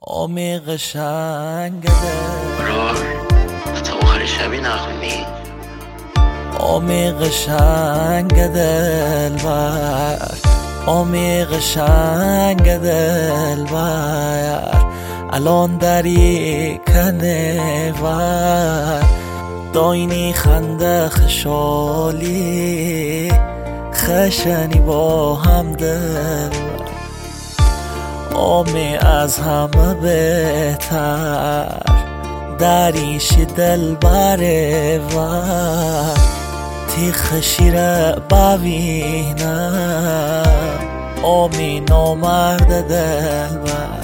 عمیق شنگده برار تا آخر شبی نخونی عمیق شنگ دلبر عمیق شنگ دلبر الان دری کنه ور داینی خنده خشالی خشنی با هم دل عمی از همه بهتر دریشی دلبر ور تی خشیره ببینم عمی نامرد دلبر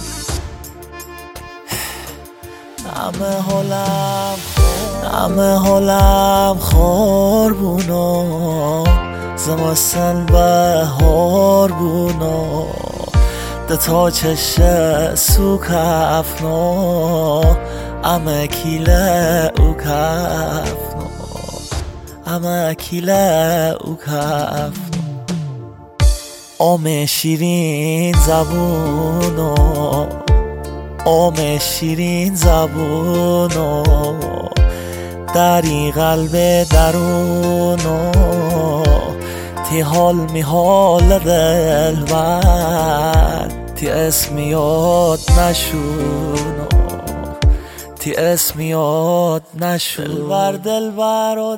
همه حالم خور بونو زمستان بهار بونو دتا چش سوک افنو همه کیله او کفنو همه کیله او کفنو عمی شیرین زبونو عمی شیرین زبونو دری قلب درونو تی حال می حال دلبر تی اسم یاد نشونو تی اسم یاد نشون دلبر و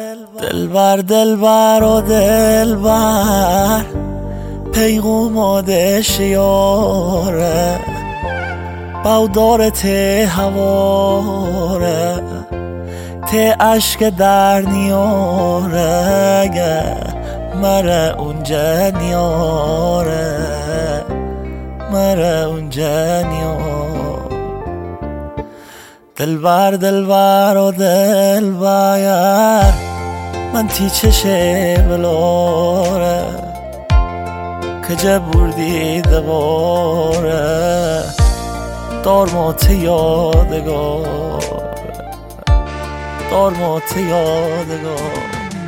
دلبر پیغوم آدش یاره بودار ته هواره ته عشق در نیاره مره اونجا نیاره مره اونجا نیاره دلبر و دلبر من تی چشه بلاره کجا بردی دواره دار موت یادگار دار موت یادگار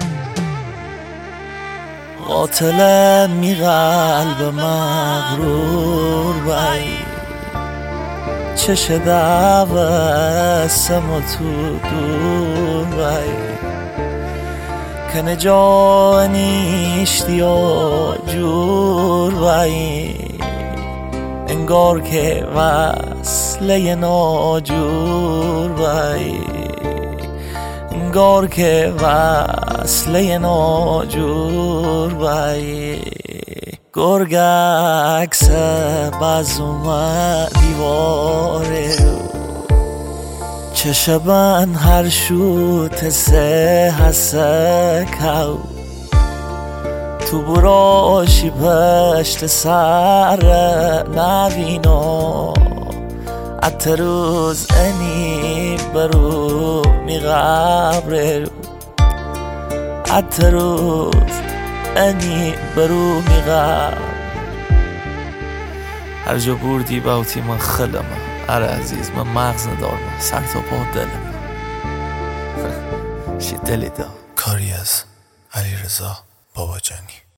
قاتل می قلب مغرور بای چش دوستم و تو دور بای کنه جا نیشتی و جور بای انگار که وصله ناجور بای انگار که وصله ناجور بای گرگک سبز اومد دیواره چشبن هر شوت سه حسه کو تو براشی پشت سر نبینو اتروز انی برو می قبر اتروز انی برو می قبر هر جا بردی باوتی من خلمه اره عزیز من مغز ندارم سر تا پا دلم شی دلی دا کاری از علیرضا باباجانی.